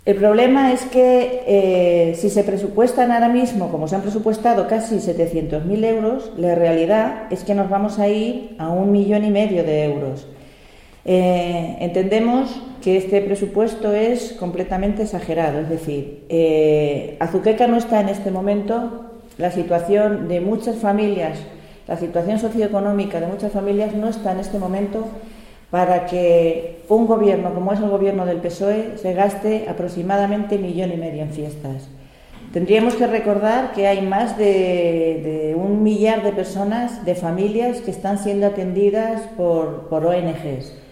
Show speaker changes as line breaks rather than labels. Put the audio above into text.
El problema es que si se presupuestan ahora mismo, como se han presupuestado, casi 700.000 euros, la realidad es que nos vamos a ir a 1,5 millones de euros. Entendemos que este presupuesto es completamente exagerado, es decir, Azuqueca no está en este momento, la situación de muchas familias, la situación socioeconómica de muchas familias no está en este momento para que un gobierno como es el gobierno del PSOE se gaste aproximadamente 1,5 millones en fiestas. Tendríamos que recordar que hay más de 1 millar de personas, de familias que están siendo atendidas por ONGs.